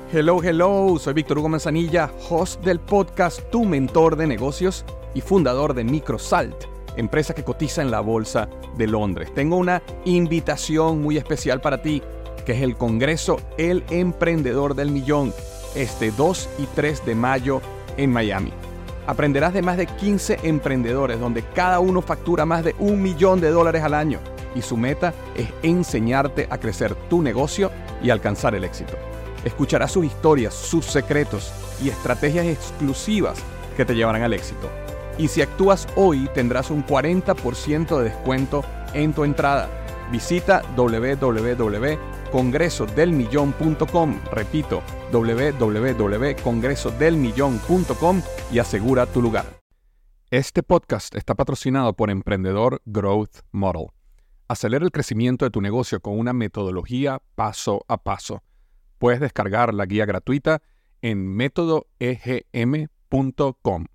Hello, soy Víctor Hugo Manzanilla, host del podcast Tu Mentor de Negocios y fundador de Microsalt, empresa que cotiza en la Bolsa de Londres. Tengo una invitación muy especial para ti, que es el Congreso El Emprendedor del Millón, este 2 y 3 de mayo en Miami. Aprenderás de más de 15 emprendedores, donde cada uno factura más de $1 millón al año, y su meta es enseñarte a crecer tu negocio y alcanzar el éxito. Escucharás sus historias, sus secretos y estrategias exclusivas que te llevarán al éxito. Y si actúas hoy, tendrás un 40% de descuento en tu entrada. Visita www.congresodelmillon.com, repito, www.congresodelmillon.com y asegura tu lugar. Este podcast está patrocinado por Emprendedor Growth Model. Acelera el crecimiento de tu negocio con una metodología paso a paso. Puedes descargar la guía gratuita en métodoegm.com,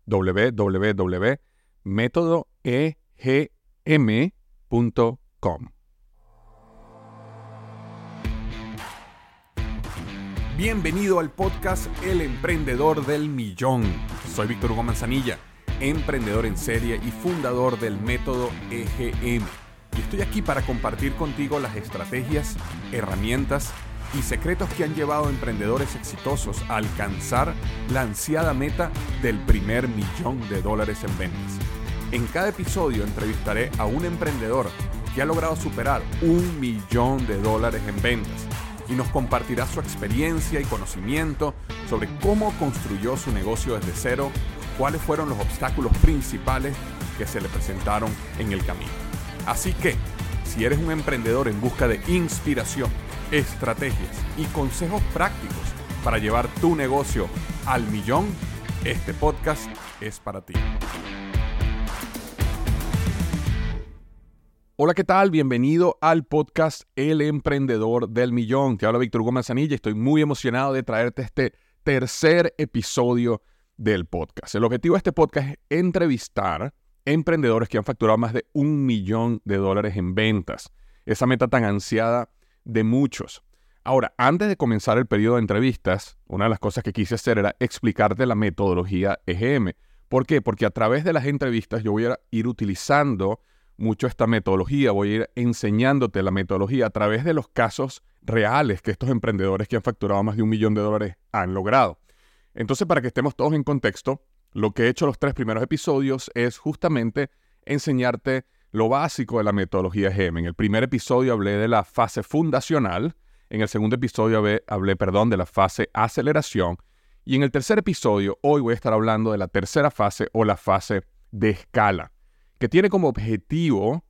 www.métodoegm.com. Bienvenido al podcast El Emprendedor del Millón. Soy Víctor Hugo Manzanilla, emprendedor en serie y fundador del método EGM. Y estoy aquí para compartir contigo las estrategias, herramientas y secretos que han llevado a emprendedores exitosos a alcanzar la ansiada meta del primer $1 millón en ventas. En cada episodio entrevistaré a un emprendedor que ha logrado superar $1 millón en ventas y nos compartirá su experiencia y conocimiento sobre cómo construyó su negocio desde cero, cuáles fueron los obstáculos principales que se le presentaron en el camino. Así que, si eres un emprendedor en busca de inspiración, estrategias y consejos prácticos para llevar tu negocio al millón, este podcast es para ti. Hola, ¿qué tal? Bienvenido al podcast El Emprendedor del Millón. Te habla Víctor Hugo Manzanilla y estoy muy emocionado de traerte este tercer episodio del podcast. El objetivo de este podcast es entrevistar emprendedores que han facturado más de $1 millón en ventas. Esa meta tan ansiada de muchos. Ahora, antes de comenzar el periodo de entrevistas, una de las cosas que quise hacer era explicarte la metodología EGM. ¿Por qué? Porque a través de las entrevistas yo voy a ir utilizando mucho esta metodología, voy a ir enseñándote la metodología a través de los casos reales que estos emprendedores que han facturado más de $1 millón han logrado. Entonces, para que estemos todos en contexto, lo que he hecho los 3 primeros episodios es justamente enseñarte lo básico de la metodología EGM. En el primer episodio hablé de la fase fundacional, en el segundo episodio hablé de la fase aceleración, y en el tercer episodio hoy voy a estar hablando de la tercera fase o la fase de escala, que tiene como objetivo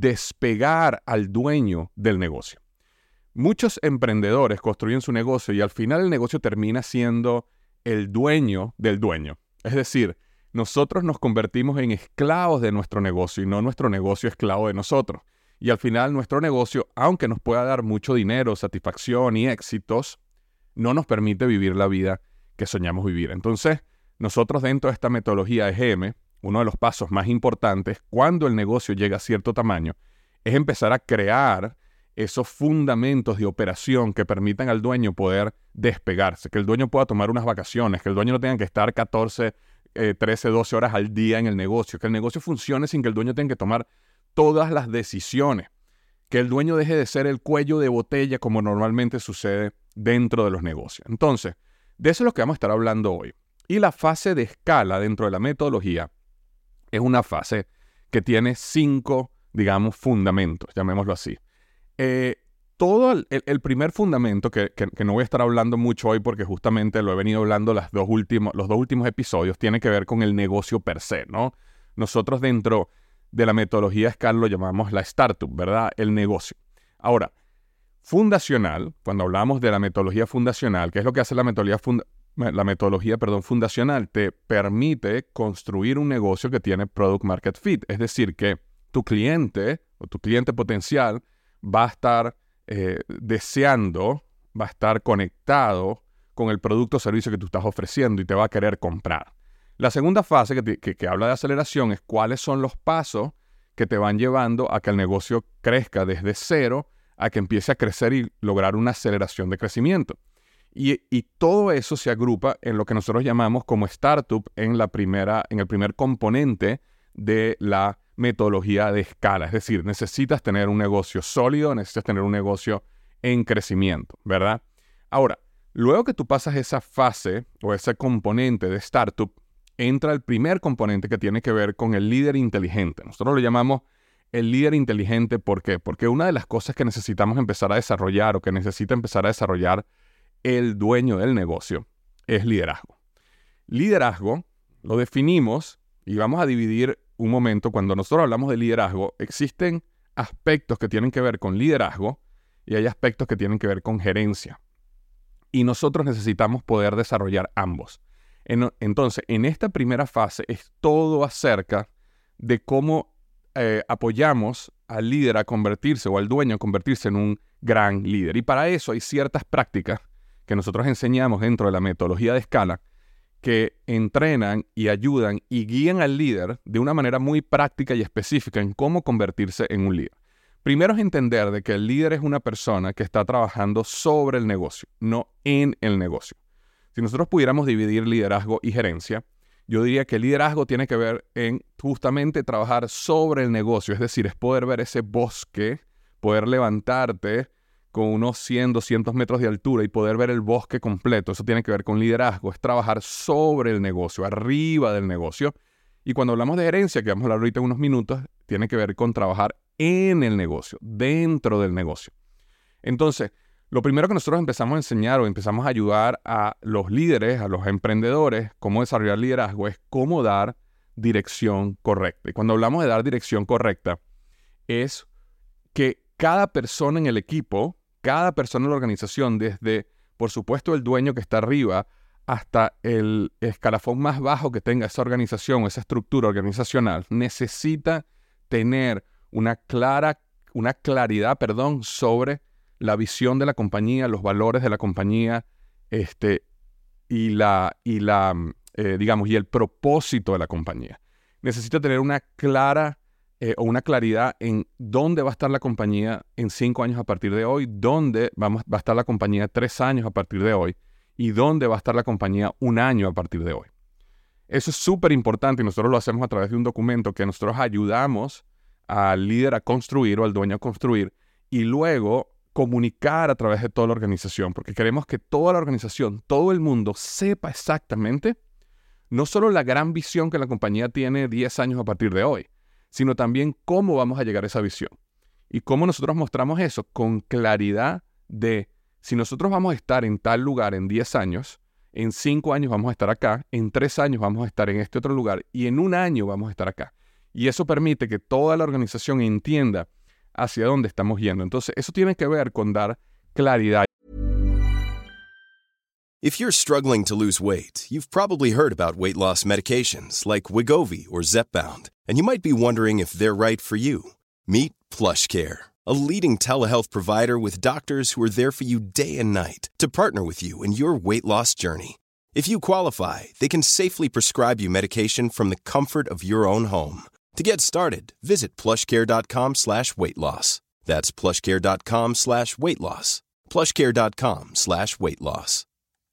despegar al dueño del negocio. Muchos emprendedores construyen su negocio y al final el negocio termina siendo el dueño del dueño. Es decir, nosotros nos convertimos en esclavos de nuestro negocio y no nuestro negocio esclavo de nosotros. Y al final nuestro negocio, aunque nos pueda dar mucho dinero, satisfacción y éxitos, no nos permite vivir la vida que soñamos vivir. Entonces, nosotros dentro de esta metodología EGM, uno de los pasos más importantes cuando el negocio llega a cierto tamaño, es empezar a crear esos fundamentos de operación que permitan al dueño poder despegarse, que el dueño pueda tomar unas vacaciones, que el dueño no tenga que estar 14, 13, 12 horas al día en el negocio, que el negocio funcione sin que el dueño tenga que tomar todas las decisiones, que el dueño deje de ser el cuello de botella como normalmente sucede dentro de los negocios. Entonces, de eso es lo que vamos a estar hablando hoy. Y la fase de escala dentro de la metodología es una fase que tiene 5, fundamentos, llamémoslo así. Todo el primer fundamento, que no voy a estar hablando mucho hoy porque justamente lo he venido hablando los dos últimos episodios, tiene que ver con el negocio per se, ¿no? Nosotros dentro de la metodología escala lo llamamos la startup, ¿verdad? El negocio. Ahora, fundacional, cuando hablamos de la metodología fundacional, ¿qué es lo que hace la metodología fundacional? Te permite construir un negocio que tiene product market fit, es decir, que tu cliente o tu cliente potencial va a estar deseando, va a estar conectado con el producto o servicio que tú estás ofreciendo y te va a querer comprar. La segunda fase que habla de aceleración es cuáles son los pasos que te van llevando a que el negocio crezca desde cero a que empiece a crecer y lograr una aceleración de crecimiento. Y todo eso se agrupa en lo que nosotros llamamos como startup en el primer componente de la metodología de escala. Es decir, necesitas tener un negocio sólido, necesitas tener un negocio en crecimiento, ¿verdad? Ahora, luego que tú pasas esa fase o ese componente de startup, entra el primer componente que tiene que ver con el líder inteligente. Nosotros lo llamamos el líder inteligente. ¿Por qué? Porque una de las cosas que necesitamos empezar a desarrollar o que necesita empezar a desarrollar el dueño del negocio es liderazgo. Liderazgo lo definimos y vamos a dividir un momento. Cuando nosotros hablamos de liderazgo, existen aspectos que tienen que ver con liderazgo y hay aspectos que tienen que ver con gerencia. Y nosotros necesitamos poder desarrollar ambos. Entonces, en esta primera fase es todo acerca de cómo apoyamos al líder a convertirse o al dueño a convertirse en un gran líder. Y para eso hay ciertas prácticas que nosotros enseñamos dentro de la metodología de escala que entrenan y ayudan y guían al líder de una manera muy práctica y específica en cómo convertirse en un líder. Primero es entender de que el líder es una persona que está trabajando sobre el negocio, no en el negocio. Si nosotros pudiéramos dividir liderazgo y gerencia, yo diría que el liderazgo tiene que ver en justamente trabajar sobre el negocio, es decir, es poder ver ese bosque, poder levantarte con unos 100, 200 metros de altura y poder ver el bosque completo. Eso tiene que ver con liderazgo, es trabajar sobre el negocio, arriba del negocio. Y cuando hablamos de gerencia, que vamos a hablar ahorita en unos minutos, tiene que ver con trabajar en el negocio, dentro del negocio. Entonces, lo primero que nosotros empezamos a enseñar o empezamos a ayudar a los líderes, a los emprendedores, cómo desarrollar liderazgo, es cómo dar dirección correcta. Y cuando hablamos de dar dirección correcta, es que cada persona en el equipo, cada persona en la organización, desde, por supuesto, el dueño que está arriba, hasta el escalafón más bajo que tenga esa organización o esa estructura organizacional, necesita tener una claridad, sobre la visión de la compañía, los valores de la compañía, y el propósito de la compañía. Necesita tener una claridad en dónde va a estar la compañía en 5 años a partir de hoy, dónde va a estar la compañía 3 años a partir de hoy y dónde va a estar la compañía 1 año a partir de hoy. Eso es súper importante y nosotros lo hacemos a través de un documento que nosotros ayudamos al líder a construir o al dueño a construir y luego comunicar a través de toda la organización, porque queremos que toda la organización, todo el mundo sepa exactamente no solo la gran visión que la compañía tiene 10 años a partir de hoy, sino también cómo vamos a llegar a esa visión. Y cómo nosotros mostramos eso con claridad de si nosotros vamos a estar en tal lugar en 10 años, en 5 años vamos a estar acá, en 3 años vamos a estar en este otro lugar y en 1 año vamos a estar acá. Y eso permite que toda la organización entienda hacia dónde estamos yendo. Entonces, eso tiene que ver con dar claridad. If you're struggling to lose weight, you've probably heard about weight loss medications like Wegovy or Zepbound, and you might be wondering if they're right for you. Meet PlushCare, a leading telehealth provider with doctors who are there for you day and night to partner with you in your weight loss journey. If you qualify, they can safely prescribe you medication from the comfort of your own home. To get started, visit plushcare.com/weightloss. That's plushcare.com/weightloss. plushcare.com/weightloss.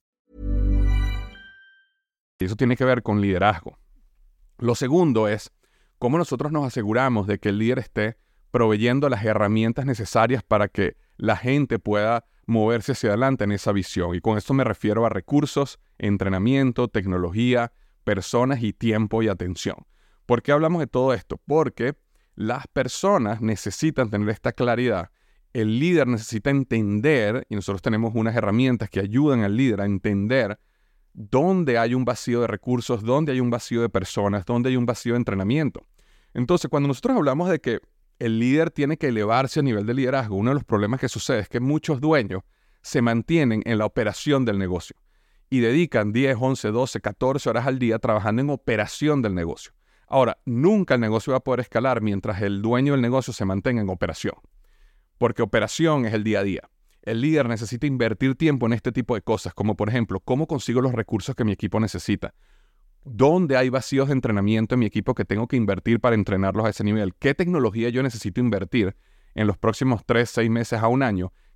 Eso tiene que ver con liderazgo. Lo segundo es cómo nosotros nos aseguramos de que el líder esté proveyendo las herramientas necesarias para que la gente pueda moverse hacia adelante en esa visión. Y con esto me refiero a recursos, entrenamiento, tecnología, personas y tiempo y atención. ¿Por qué hablamos de todo esto? Porque las personas necesitan tener esta claridad. El líder necesita entender, y nosotros tenemos unas herramientas que ayudan al líder a entender dónde hay un vacío de recursos, dónde hay un vacío de personas, dónde hay un vacío de entrenamiento. Entonces, cuando nosotros hablamos de que el líder tiene que elevarse a nivel de liderazgo, uno de los problemas que sucede es que muchos dueños se mantienen en la operación del negocio y dedican 10, 11, 12, 14 horas al día trabajando en operación del negocio. Ahora, nunca el negocio va a poder escalar mientras el dueño del negocio se mantenga en operación, porque operación es el día a día. El líder necesita invertir tiempo en este tipo de cosas, como por ejemplo, ¿cómo consigo los recursos que mi equipo necesita? ¿Dónde hay vacíos de entrenamiento en mi equipo que tengo que invertir para entrenarlos a ese nivel? ¿Qué tecnología yo necesito invertir en los próximos 3, 6 meses a 1 año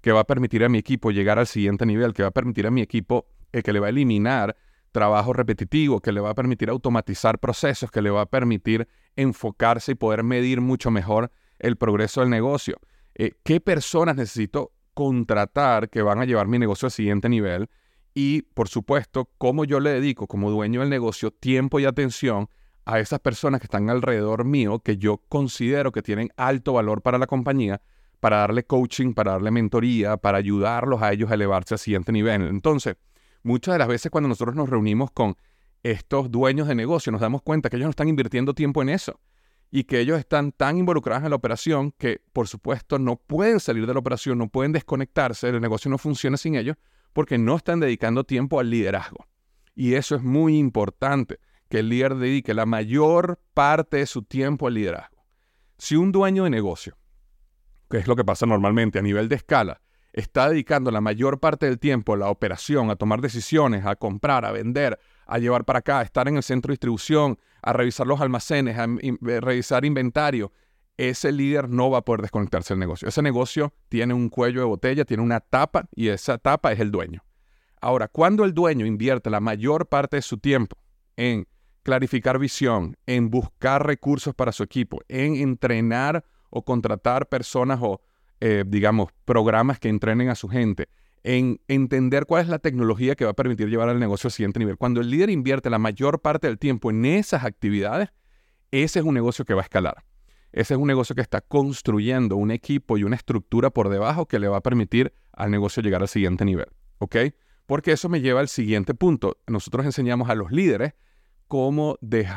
que va a permitir a mi equipo llegar al siguiente nivel, que va a permitir a mi equipo, que le va a eliminar trabajo repetitivo, que le va a permitir automatizar procesos, que le va a permitir enfocarse y poder medir mucho mejor el progreso del negocio. ¿Qué personas necesito contratar que van a llevar mi negocio al siguiente nivel? Y, por supuesto, cómo yo le dedico como dueño del negocio tiempo y atención a esas personas que están alrededor mío, que yo considero que tienen alto valor para la compañía, para darle coaching, para darle mentoría, para ayudarlos a ellos a elevarse al siguiente nivel. Entonces, muchas de las veces cuando nosotros nos reunimos con estos dueños de negocio, nos damos cuenta que ellos no están invirtiendo tiempo en eso y que ellos están tan involucrados en la operación que, por supuesto, no pueden salir de la operación, no pueden desconectarse, el negocio no funciona sin ellos porque no están dedicando tiempo al liderazgo. Y eso es muy importante, que el líder dedique la mayor parte de su tiempo al liderazgo. Si un dueño de negocio, que es lo que pasa normalmente a nivel de escala, está dedicando la mayor parte del tiempo a la operación, a tomar decisiones, a comprar, a vender, a llevar para acá, a estar en el centro de distribución, a revisar los almacenes, a revisar inventario, ese líder no va a poder desconectarse del negocio. Ese negocio tiene un cuello de botella, tiene una tapa y esa tapa es el dueño. Ahora, cuando el dueño invierte la mayor parte de su tiempo en clarificar visión, en buscar recursos para su equipo, en entrenar o contratar personas o, programas que entrenen a su gente, en entender cuál es la tecnología que va a permitir llevar al negocio al siguiente nivel. Cuando el líder invierte la mayor parte del tiempo en esas actividades, ese es un negocio que va a escalar. Ese es un negocio que está construyendo un equipo y una estructura por debajo que le va a permitir al negocio llegar al siguiente nivel. ¿Ok? Porque eso me lleva al siguiente punto. Nosotros enseñamos a los líderes cómo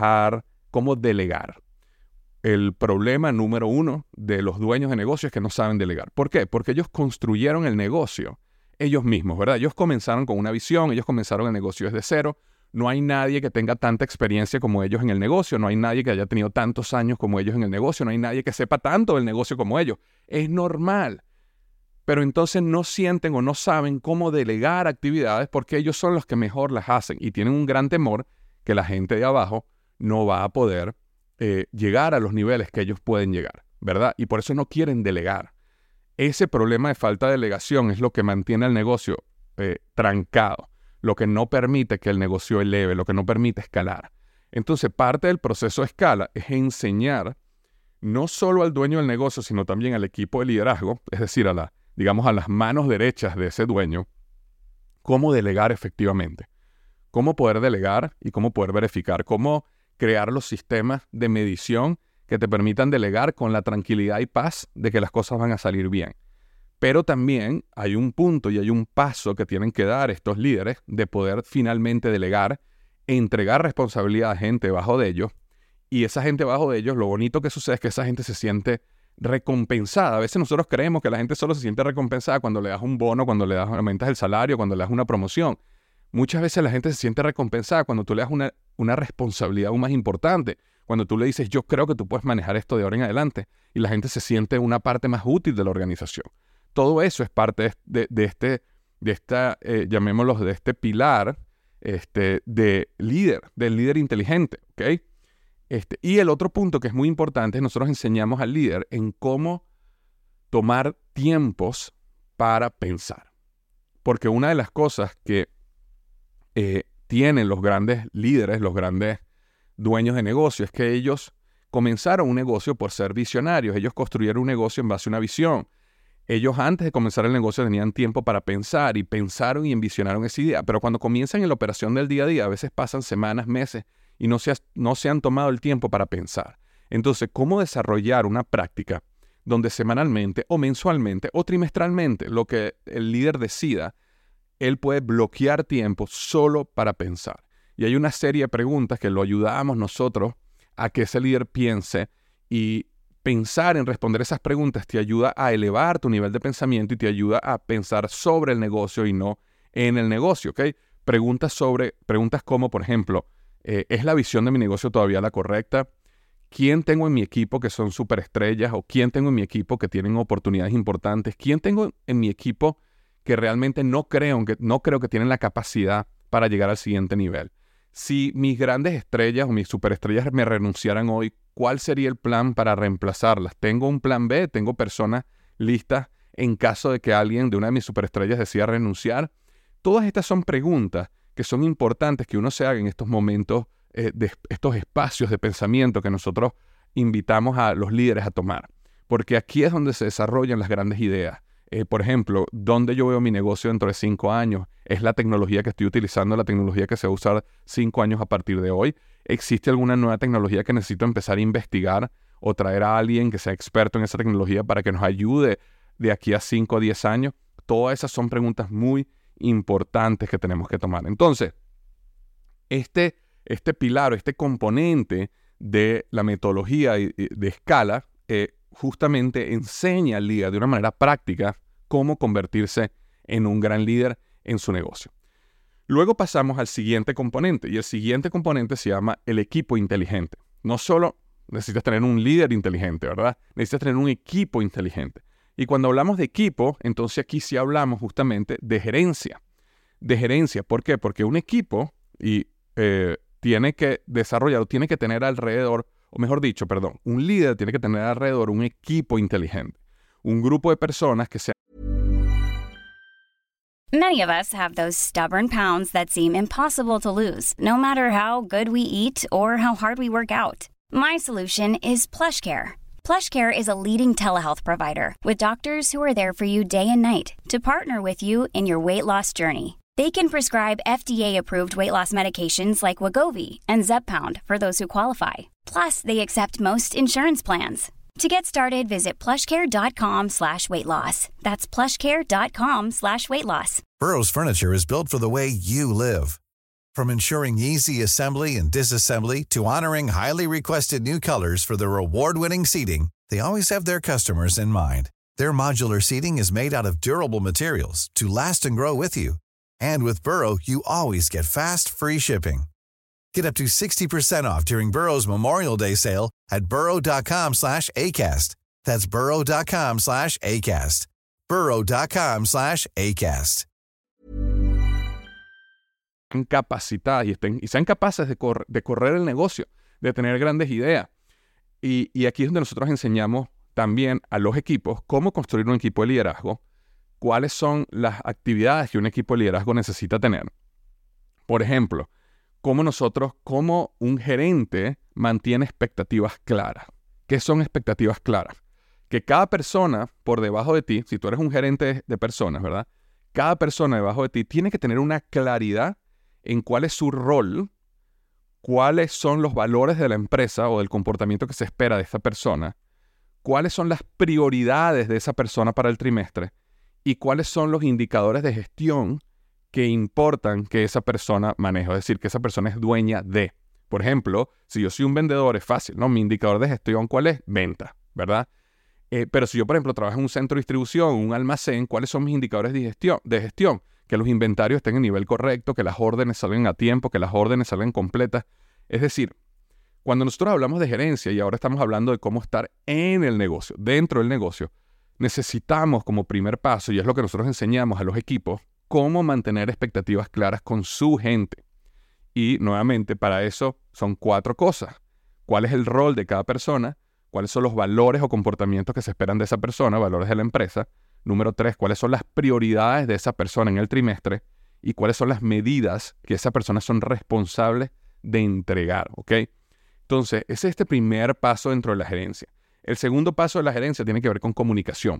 delegar. El problema número uno de los dueños de negocios es que no saben delegar. ¿Por qué? Porque ellos construyeron el negocio ellos mismos, ¿verdad? Ellos comenzaron con una visión, ellos comenzaron el negocio desde cero. No hay nadie que tenga tanta experiencia como ellos en el negocio, no hay nadie que haya tenido tantos años como ellos en el negocio, no hay nadie que sepa tanto del negocio como ellos. Es normal. Pero entonces no sienten o no saben cómo delegar actividades porque ellos son los que mejor las hacen y tienen un gran temor que la gente de abajo no va a poder llegar a los niveles que ellos pueden llegar, ¿verdad? Y por eso no quieren delegar. Ese problema de falta de delegación es lo que mantiene el negocio trancado, lo que no permite que el negocio eleve, lo que no permite escalar. Entonces, parte del proceso de escala es enseñar no solo al dueño del negocio, sino también al equipo de liderazgo, es decir, a las manos derechas de ese dueño, cómo delegar efectivamente, cómo poder delegar y cómo poder verificar, cómo crear los sistemas de medición que te permitan delegar con la tranquilidad y paz de que las cosas van a salir bien. Pero también hay un punto y hay un paso que tienen que dar estos líderes de poder finalmente delegar, entregar responsabilidad a gente bajo de ellos, y esa gente bajo de ellos, lo bonito que sucede es que esa gente se siente recompensada. A veces nosotros creemos que la gente solo se siente recompensada cuando le das un bono, cuando le aumentas el salario, cuando le das una promoción. Muchas veces la gente se siente recompensada cuando tú le das una responsabilidad aún más importante. Cuando tú le dices, yo creo que tú puedes manejar esto de ahora en adelante, y la gente se siente una parte más útil de la organización. Todo eso es parte llamémoslo, de este pilar del líder inteligente, ¿ok? Y el otro punto que es muy importante es nosotros enseñamos al líder en cómo tomar tiempos para pensar. Porque una de las cosas que tienen los grandes líderes, los grandes dueños de negocio, es que ellos comenzaron un negocio por ser visionarios. Ellos construyeron un negocio en base a una visión. Ellos antes de comenzar el negocio tenían tiempo para pensar y pensaron y envisionaron esa idea. Pero cuando comienzan en la operación del día a día, a veces pasan semanas, meses y no se han tomado el tiempo para pensar. Entonces, ¿cómo desarrollar una práctica donde semanalmente o mensualmente o trimestralmente, lo que el líder decida, él puede bloquear tiempo solo para pensar? Y hay una serie de preguntas que lo ayudamos nosotros a que ese líder piense, y pensar en responder esas preguntas te ayuda a elevar tu nivel de pensamiento y te ayuda a pensar sobre el negocio y no en el negocio, ¿ok? Preguntas como, por ejemplo, ¿es la visión de mi negocio todavía la correcta? ¿Quién tengo en mi equipo que son superestrellas? ¿O quién tengo en mi equipo que tienen oportunidades importantes? ¿Quién tengo en mi equipo que realmente no creo que tienen la capacidad para llegar al siguiente nivel? Si mis grandes estrellas o mis superestrellas me renunciaran hoy, ¿cuál sería el plan para reemplazarlas? ¿Tengo un plan B? ¿Tengo personas listas en caso de que alguien de una de mis superestrellas decida renunciar? Todas estas son preguntas que son importantes que uno se haga en estos momentos, de estos espacios de pensamiento que nosotros invitamos a los líderes a tomar. Porque aquí es donde se desarrollan las grandes ideas. Por ejemplo, ¿dónde yo veo mi negocio dentro de 5 años? ¿Es la tecnología que estoy utilizando, la tecnología que se va a usar 5 años a partir de hoy? ¿Existe alguna nueva tecnología que necesito empezar a investigar o traer a alguien que sea experto en esa tecnología para que nos ayude de aquí a 5 o 10 años? Todas esas son preguntas muy importantes que tenemos que tomar. Entonces, este pilar o este componente de la metodología de escala justamente enseña al líder de una manera práctica cómo convertirse en un gran líder en su negocio. Luego pasamos al siguiente componente, y el siguiente componente se llama el equipo inteligente. No solo necesitas tener un líder inteligente, ¿verdad? Necesitas tener un equipo inteligente. Y cuando hablamos de equipo, entonces aquí sí hablamos justamente de gerencia. De gerencia, ¿por qué? Porque un equipo tiene que desarrollar o tiene que tener alrededor, o mejor dicho, perdón, un líder tiene que tener alrededor un equipo inteligente. Un grupo de personas que sean... Many of us have those stubborn pounds that seem impossible to lose, no matter how good we eat or how hard we work out. My solution is PlushCare. PlushCare is a leading telehealth provider with doctors who are there for you day and night to partner with you in your weight loss journey. They can prescribe FDA-approved weight loss medications like Wegovy and Zepbound for those who qualify. Plus, they accept most insurance plans. To get started, visit plushcare.com/weightloss. That's plushcare.com/weightloss. Burrow's furniture is built for the way you live. From ensuring easy assembly and disassembly to honoring highly requested new colors for their award-winning seating, they always have their customers in mind. Their modular seating is made out of durable materials to last and grow with you. And with Burrow, you always get fast, free shipping. Get up to 60% off during Burrow's Memorial Day sale at burrow.com/ACAST. That's burrow.com/ACAST. burrow.com/ACAST. capacitadas y sean capaces de correr el negocio, de tener grandes ideas. Y aquí es donde nosotros enseñamos también a los equipos cómo construir un equipo de liderazgo, cuáles son las actividades que un equipo de liderazgo necesita tener. Por ejemplo, cómo un gerente mantiene expectativas claras. ¿Qué son expectativas claras? Que cada persona por debajo de ti, si tú eres un gerente de personas, ¿verdad? Cada persona debajo de ti tiene que tener una claridad en cuál es su rol, cuáles son los valores de la empresa o del comportamiento que se espera de esta persona, cuáles son las prioridades de esa persona para el trimestre y cuáles son los indicadores de gestión que importan que esa persona maneje, es decir, que esa persona es dueña de. Por ejemplo, si yo soy un vendedor, es fácil, ¿no? Mi indicador de gestión, ¿cuál es? Venta, ¿verdad? Pero si yo, por ejemplo, trabajo en un centro de distribución, un almacén, ¿cuáles son mis indicadores de gestión? Que los inventarios estén en nivel correcto, que las órdenes salgan a tiempo, que las órdenes salgan completas. Es decir, cuando nosotros hablamos de gerencia y ahora estamos hablando de cómo estar en el negocio, dentro del negocio, necesitamos como primer paso, y es lo que nosotros enseñamos a los equipos, cómo mantener expectativas claras con su gente. Y nuevamente, para eso son 4 cosas. ¿Cuál es el rol de cada persona? ¿Cuáles son los valores o comportamientos que se esperan de esa persona, valores de la empresa? Número 3, ¿cuáles son las prioridades de esa persona en el trimestre? Y cuáles son las medidas que esa persona son responsables de entregar, ¿ok? Entonces, ese es este primer paso dentro de la gerencia. El segundo paso de la gerencia tiene que ver con comunicación.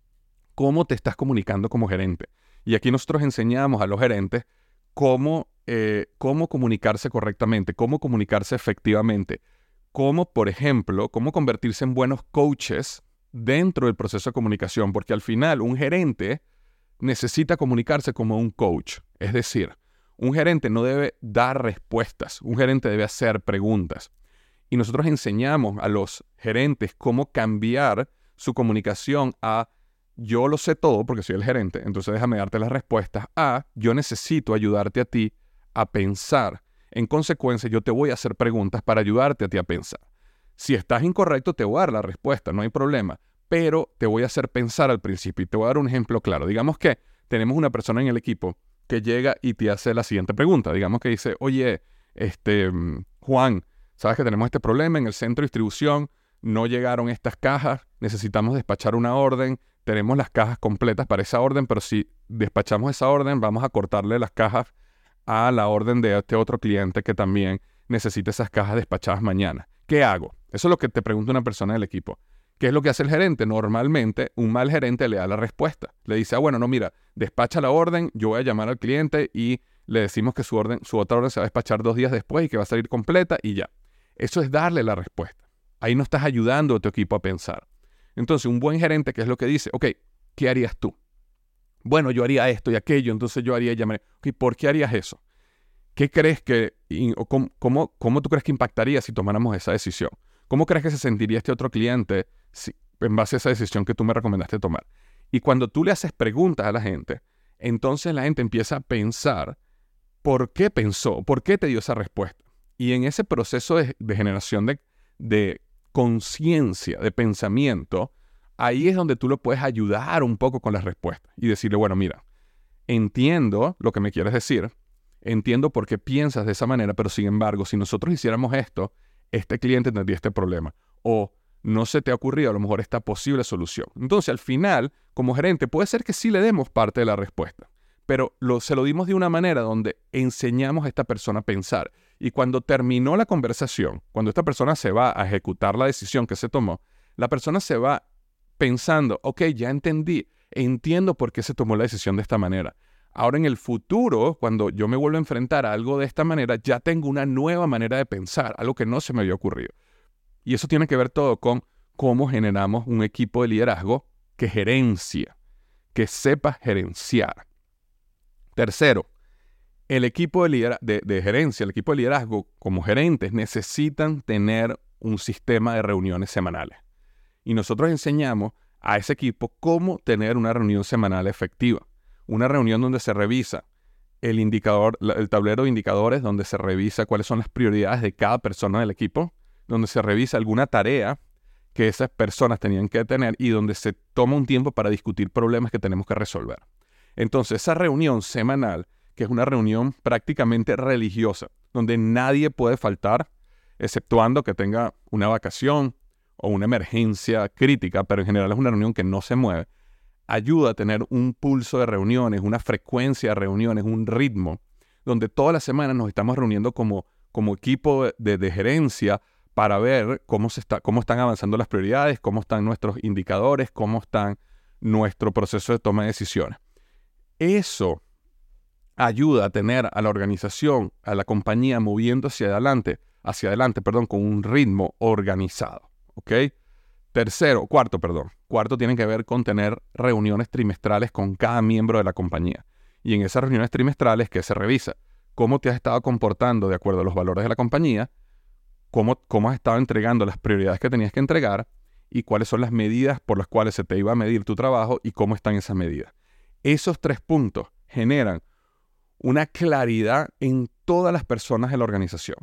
¿Cómo te estás comunicando como gerente? Y aquí nosotros enseñamos a los gerentes cómo comunicarse correctamente, cómo comunicarse efectivamente, cómo, por ejemplo, cómo convertirse en buenos coaches dentro del proceso de comunicación, porque al final un gerente necesita comunicarse como un coach. Es decir, un gerente no debe dar respuestas, un gerente debe hacer preguntas. Y nosotros enseñamos a los gerentes cómo cambiar su comunicación a yo lo sé todo porque soy el gerente, entonces déjame darte las respuestas, a yo necesito ayudarte a ti a pensar. En consecuencia, yo te voy a hacer preguntas para ayudarte a ti a pensar. Si estás incorrecto, te voy a dar la respuesta, no hay problema, pero te voy a hacer pensar al principio y te voy a dar un ejemplo claro. Digamos que tenemos una persona en el equipo que llega y te hace la siguiente pregunta. Digamos que dice, oye, Juan, ¿sabes que tenemos este problema en el centro de distribución? No llegaron estas cajas, necesitamos despachar una orden, tenemos las cajas completas para esa orden, pero si despachamos esa orden, vamos a cortarle las cajas a la orden de este otro cliente que también necesita esas cajas despachadas mañana. ¿Qué hago? Eso es lo que te pregunta una persona del equipo. ¿Qué es lo que hace el gerente? Normalmente, un mal gerente le da la respuesta. Le dice, bueno, no, mira, despacha la orden, yo voy a llamar al cliente y le decimos que su otra orden se va a despachar 2 días después y que va a salir completa y ya. Eso es darle la respuesta. Ahí no estás ayudando a tu equipo a pensar. Entonces, un buen gerente, ¿qué es lo que dice? Ok, ¿qué harías tú? Bueno, yo haría esto y aquello, entonces yo haría y llamaré. Ok, ¿por qué harías eso? ¿Qué crees que, o cómo tú crees que impactaría si tomáramos esa decisión? ¿Cómo crees que se sentiría este otro cliente en base a esa decisión que tú me recomendaste tomar? Y cuando tú le haces preguntas a la gente, entonces la gente empieza a pensar por qué pensó, por qué te dio esa respuesta. Y en ese proceso de generación de conciencia, de pensamiento, ahí es donde tú lo puedes ayudar un poco con las respuestas y decirle, bueno, mira, entiendo lo que me quieres decir, entiendo por qué piensas de esa manera, pero sin embargo, si nosotros hiciéramos esto, este cliente tendría este problema. O no se te ha ocurrido a lo mejor esta posible solución. Entonces, al final, como gerente, puede ser que sí le demos parte de la respuesta, pero se lo dimos de una manera donde enseñamos a esta persona a pensar. Y cuando terminó la conversación, cuando esta persona se va a ejecutar la decisión que se tomó, la persona se va pensando, ok, ya entendí, entiendo por qué se tomó la decisión de esta manera. Ahora en el futuro, cuando yo me vuelvo a enfrentar a algo de esta manera, ya tengo una nueva manera de pensar, algo que no se me había ocurrido. Y eso tiene que ver todo con cómo generamos un equipo de liderazgo que gerencia, que sepa gerenciar. Tercero, el equipo de gerencia, el equipo de liderazgo como gerentes necesitan tener un sistema de reuniones semanales. Y nosotros enseñamos a ese equipo cómo tener una reunión semanal efectiva. Una reunión donde se revisa el tablero de indicadores, donde se revisa cuáles son las prioridades de cada persona del equipo, donde se revisa alguna tarea que esas personas tenían que tener y donde se toma un tiempo para discutir problemas que tenemos que resolver. Entonces, esa reunión semanal, que es una reunión prácticamente religiosa, donde nadie puede faltar, exceptuando que tenga una vacación o una emergencia crítica, pero en general es una reunión que no se mueve, ayuda a tener un pulso de reuniones, una frecuencia de reuniones, un ritmo, donde todas las semanas nos estamos reuniendo como equipo de gerencia para ver cómo están avanzando las prioridades, cómo están nuestros indicadores, cómo está nuestro proceso de toma de decisiones. Eso ayuda a tener a la organización, a la compañía moviendo hacia adelante, con un ritmo organizado, ¿ok? Cuarto tiene que ver con tener reuniones trimestrales con cada miembro de la compañía. Y en esas reuniones trimestrales que se revisa cómo te has estado comportando de acuerdo a los valores de la compañía, cómo has estado entregando las prioridades que tenías que entregar y cuáles son las medidas por las cuales se te iba a medir tu trabajo y cómo están esas medidas. Esos 3 puntos generan una claridad en todas las personas de la organización.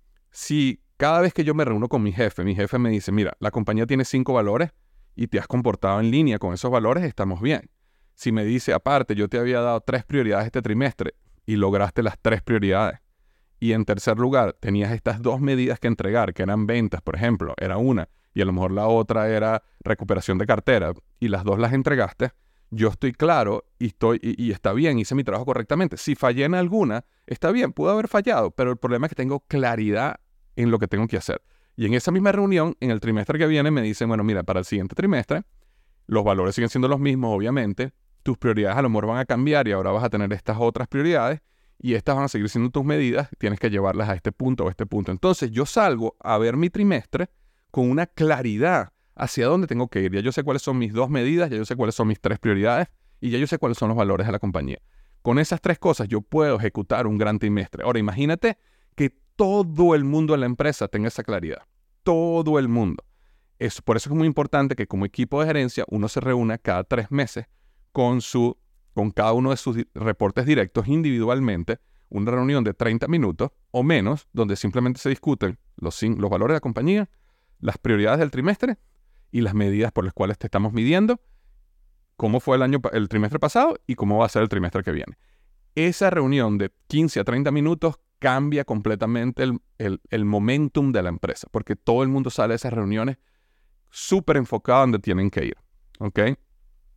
Si cada vez que yo me reúno con mi jefe me dice, mira, la compañía tiene 5 valores y te has comportado en línea con esos valores, estamos bien. Si me dice, aparte, yo te había dado 3 prioridades este trimestre y lograste las 3 prioridades. Y en tercer lugar, tenías estas 2 medidas que entregar, que eran ventas, por ejemplo, era una, y a lo mejor la otra era recuperación de cartera, y las 2 las entregaste, yo estoy claro y está bien, hice mi trabajo correctamente. Si fallé en alguna, está bien, pude haber fallado, pero el problema es que tengo claridad en lo que tengo que hacer. Y en esa misma reunión, en el trimestre que viene, me dicen, bueno, mira, para el siguiente trimestre, los valores siguen siendo los mismos, obviamente, tus prioridades a lo mejor van a cambiar y ahora vas a tener estas otras prioridades y estas van a seguir siendo tus medidas, tienes que llevarlas a este punto o a este punto. Entonces, yo salgo a ver mi trimestre con una claridad hacia dónde tengo que ir. Ya yo sé cuáles son mis 2 medidas, ya yo sé cuáles son mis 3 prioridades y ya yo sé cuáles son los valores de la compañía. Con esas 3 cosas yo puedo ejecutar un gran trimestre. Ahora, imagínate que todo el mundo en la empresa tenga esa claridad. Todo el mundo. Por eso es muy importante que como equipo de gerencia uno se reúna cada 3 meses con cada uno de sus reportes directos individualmente, una reunión de 30 minutos o menos, donde simplemente se discuten los valores de la compañía, las prioridades del trimestre y las medidas por las cuales te estamos midiendo, cómo fue el trimestre pasado y cómo va a ser el trimestre que viene. Esa reunión de 15 a 30 minutos cambia completamente el momentum de la empresa, porque todo el mundo sale de esas reuniones súper enfocado donde tienen que ir, ¿ok?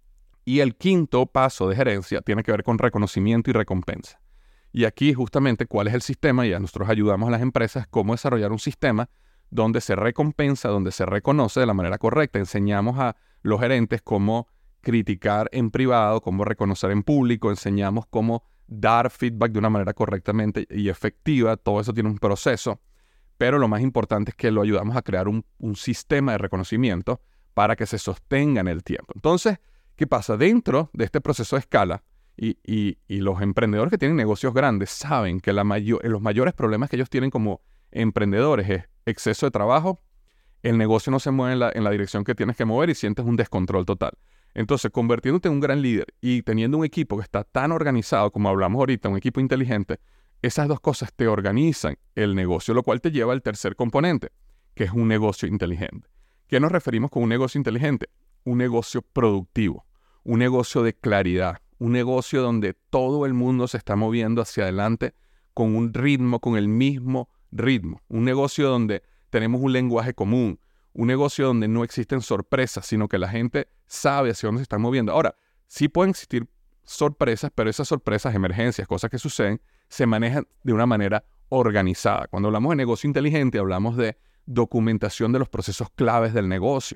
Y el quinto paso de gerencia tiene que ver con reconocimiento y recompensa. Y aquí justamente cuál es el sistema, y nosotros ayudamos a las empresas cómo desarrollar un sistema donde se recompensa, donde se reconoce de la manera correcta. Enseñamos a los gerentes cómo criticar en privado, cómo reconocer en público, enseñamos cómo dar feedback de una manera correctamente y efectiva. Todo eso tiene un proceso, pero lo más importante es que lo ayudamos a crear un sistema de reconocimiento para que se sostenga en el tiempo. Entonces, ¿qué pasa? Dentro de este proceso de escala, y los emprendedores que tienen negocios grandes saben que los mayores problemas que ellos tienen como emprendedores es exceso de trabajo, el negocio no se mueve en la dirección que tienes que mover y sientes un descontrol total. Entonces, convirtiéndote en un gran líder y teniendo un equipo que está tan organizado como hablamos ahorita, un equipo inteligente, esas dos cosas te organizan el negocio, lo cual te lleva al tercer componente, que es un negocio inteligente. ¿Qué nos referimos con un negocio inteligente? Un negocio productivo, un negocio de claridad, un negocio donde todo el mundo se está moviendo hacia adelante con un ritmo, con el mismo ritmo. Un negocio donde tenemos un lenguaje común, un negocio donde no existen sorpresas, sino que la gente sabe hacia dónde se están moviendo. Ahora, sí pueden existir sorpresas, pero esas sorpresas, emergencias, cosas que suceden, se manejan de una manera organizada. Cuando hablamos de negocio inteligente, hablamos de documentación de los procesos claves del negocio,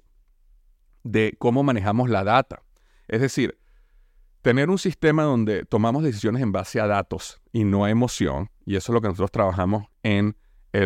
de cómo manejamos la data. Es decir, tener un sistema donde tomamos decisiones en base a datos y no a emoción, y eso es lo que nosotros trabajamos en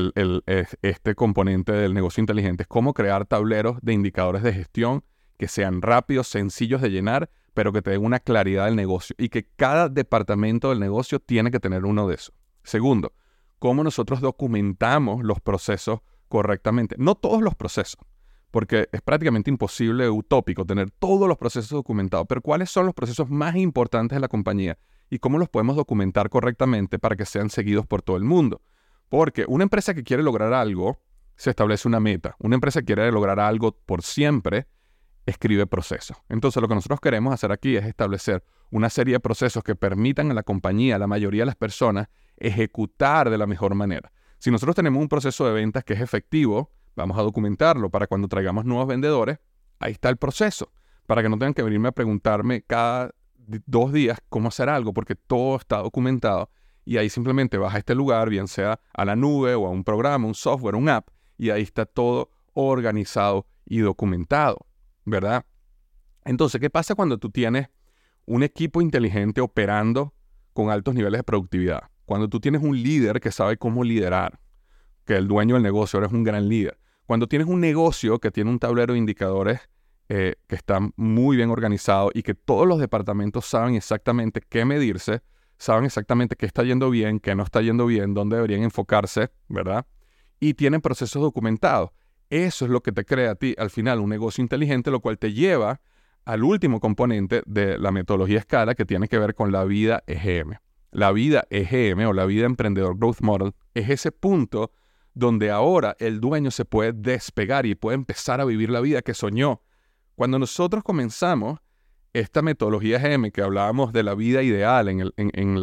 este componente del negocio inteligente, es cómo crear tableros de indicadores de gestión que sean rápidos, sencillos de llenar, pero que te den una claridad del negocio y que cada departamento del negocio tiene que tener uno de esos. Segundo, cómo nosotros documentamos los procesos correctamente. No todos los procesos, porque es prácticamente imposible, utópico, tener todos los procesos documentados, pero ¿cuáles son los procesos más importantes de la compañía y cómo los podemos documentar correctamente para que sean seguidos por todo el mundo? Porque una empresa que quiere lograr algo, se establece una meta. Una empresa que quiere lograr algo por siempre, escribe procesos. Entonces, lo que nosotros queremos hacer aquí es establecer una serie de procesos que permitan a la compañía, a la mayoría de las personas, ejecutar de la mejor manera. Si nosotros tenemos un proceso de ventas que es efectivo, vamos a documentarlo para cuando traigamos nuevos vendedores, ahí está el proceso, para que no tengan que venirme a preguntarme cada 2 días cómo hacer algo, porque todo está documentado. Y ahí simplemente vas a este lugar, bien sea a la nube o a un programa, un software, un app, y ahí está todo organizado y documentado, ¿verdad? Entonces, ¿qué pasa cuando tú tienes un equipo inteligente operando con altos niveles de productividad? Cuando tú tienes un líder que sabe cómo liderar, que el dueño del negocio ahora es un gran líder. Cuando tienes un negocio que tiene un tablero de indicadores que está muy bien organizado y que todos los departamentos saben exactamente qué medirse, saben exactamente qué está yendo bien, qué no está yendo bien, dónde deberían enfocarse, ¿verdad? Y tienen procesos documentados. Eso es lo que te crea a ti, al final, un negocio inteligente, lo cual te lleva al último componente de la metodología Scala, que tiene que ver con la vida EGM. La vida EGM, o la vida Emprendedor Growth Model, es ese punto donde ahora el dueño se puede despegar y puede empezar a vivir la vida que soñó. Cuando nosotros comenzamos esta metodología EGM, que hablábamos de la vida ideal en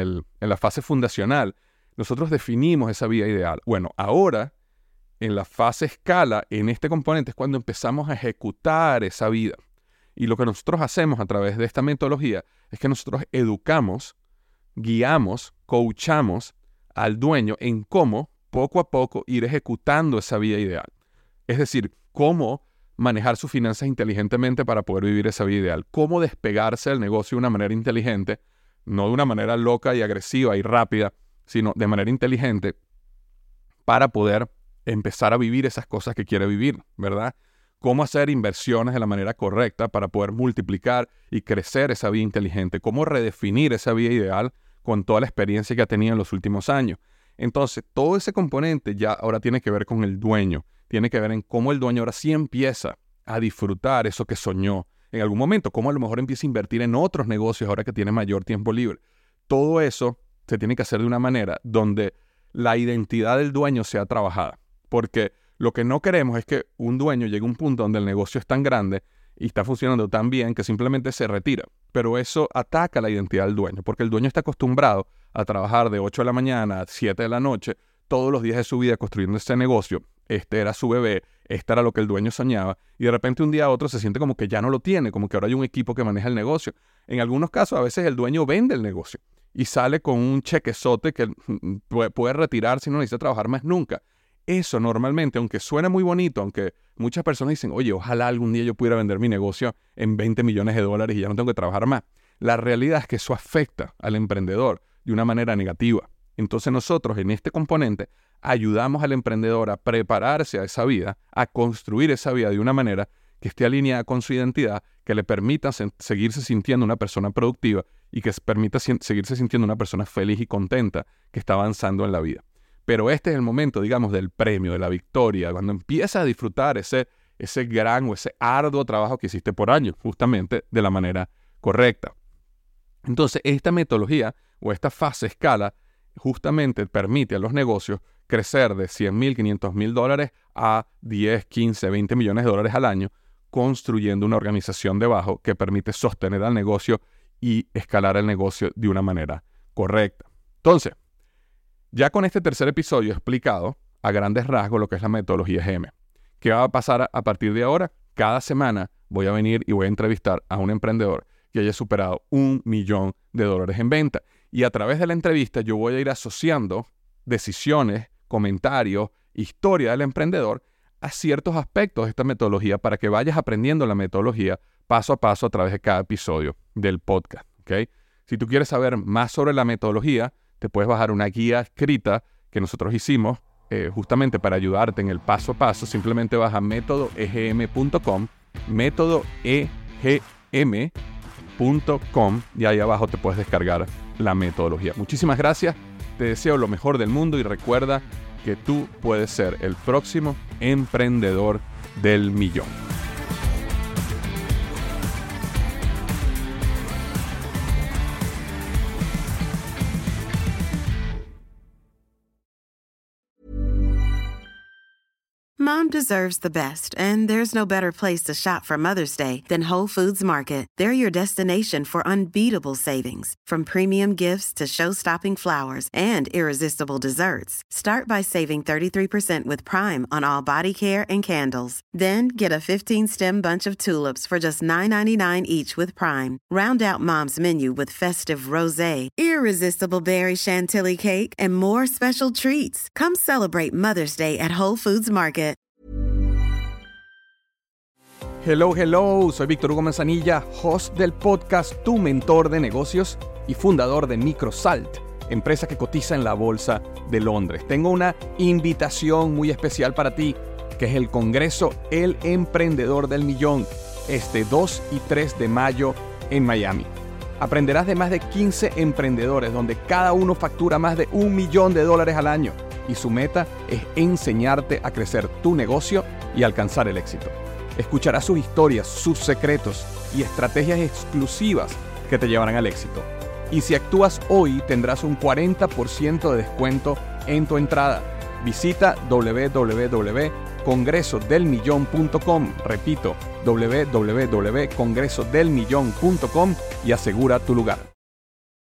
la fase fundacional, nosotros definimos esa vida ideal. Bueno, ahora, en la fase escala, en este componente es cuando empezamos a ejecutar esa vida. Y lo que nosotros hacemos a través de esta metodología es que nosotros educamos, guiamos, coachamos al dueño en cómo poco a poco ir ejecutando esa vida ideal. Es decir, cómo manejar sus finanzas inteligentemente para poder vivir esa vida ideal. Cómo despegarse del negocio de una manera inteligente, no de una manera loca y agresiva y rápida, sino de manera inteligente para poder empezar a vivir esas cosas que quiere vivir, ¿verdad? Cómo hacer inversiones de la manera correcta para poder multiplicar y crecer esa vida inteligente. Cómo redefinir esa vida ideal con toda la experiencia que ha tenido en los últimos años. Entonces, todo ese componente ya ahora tiene que ver con el dueño. Tiene que ver en cómo el dueño ahora sí empieza a disfrutar eso que soñó en algún momento. Cómo a lo mejor empieza a invertir en otros negocios ahora que tiene mayor tiempo libre. Todo eso se tiene que hacer de una manera donde la identidad del dueño sea trabajada. Porque lo que no queremos es que un dueño llegue a un punto donde el negocio es tan grande y está funcionando tan bien que simplemente se retira. Pero eso ataca la identidad del dueño, porque el dueño está acostumbrado a trabajar de 8 de la mañana a 7 de la noche todos los días de su vida construyendo ese negocio. este era su bebé, este era lo que el dueño soñaba, y de repente un día a otro se siente como que ya no lo tiene, como que ahora hay un equipo que maneja el negocio. En algunos casos a veces el dueño vende el negocio y sale con un chequezote que puede retirar si no necesita trabajar más nunca. Eso normalmente, aunque suena muy bonito, aunque muchas personas dicen, oye, ojalá algún día yo pudiera vender mi negocio en $20 millones y ya no tengo que trabajar más. La realidad es que eso afecta al emprendedor de una manera negativa. Entonces nosotros en este componente ayudamos al emprendedor a prepararse a esa vida, a construir esa vida de una manera que esté alineada con su identidad, que le permita seguirse sintiendo una persona productiva y que permita seguirse sintiendo una persona feliz y contenta que está avanzando en la vida. Pero este es el momento, digamos, del premio, de la victoria, cuando empiezas a disfrutar ese gran o ese arduo trabajo que hiciste por años, justamente de la manera correcta. Entonces, esta metodología o esta fase escala justamente permite a los negocios crecer de $100,000, $500,000 a 10, 15, 20 millones de dólares al año, construyendo una organización debajo que permite sostener al negocio y escalar el negocio de una manera correcta. Entonces, ya con este tercer episodio explicado a grandes rasgos lo que es la metodología GM. ¿Qué va a pasar a partir de ahora? Cada semana voy a venir y voy a entrevistar a un emprendedor que haya superado $1 millón en venta. Y a través de la entrevista yo voy a ir asociando decisiones, comentarios, historia del emprendedor a ciertos aspectos de esta metodología para que vayas aprendiendo la metodología paso a paso a través de cada episodio del podcast. ¿Okay? Si tú quieres saber más sobre la metodología, te puedes bajar una guía escrita que nosotros hicimos justamente para ayudarte en el paso a paso. Simplemente vas a métodoegm.com, métodoegm.com, y ahí abajo te puedes descargar la metodología. Muchísimas gracias, te deseo lo mejor del mundo y recuerda que tú puedes ser el próximo emprendedor del millón. Mom deserves the best, and there's no better place to shop for Mother's Day than Whole Foods Market. They're your destination for unbeatable savings, from premium gifts to show-stopping flowers and irresistible desserts. Start by saving 33% with Prime on all body care and candles. Then get a 15-stem bunch of tulips for just $9.99 each with Prime. Round out Mom's menu with festive rosé, irresistible berry chantilly cake, and more special treats. Come celebrate Mother's Day at Whole Foods Market. Hello, soy Víctor Hugo Manzanilla, host del podcast Tu Mentor de Negocios y fundador de Microsalt, empresa que cotiza en la Bolsa de Londres. Tengo una invitación muy especial para ti, que es el Congreso El Emprendedor del Millón, este 2 y 3 de mayo en Miami. Aprenderás de más de 15 emprendedores, donde cada uno factura más de $1 millón al año, y su meta es enseñarte a crecer tu negocio y alcanzar el éxito. Escucharás sus historias, sus secretos y estrategias exclusivas que te llevarán al éxito. Y si actúas hoy, tendrás un 40% de descuento en tu entrada. Visita www.congresodelmillon.com. Repito, www.congresodelmillon.com y asegura tu lugar.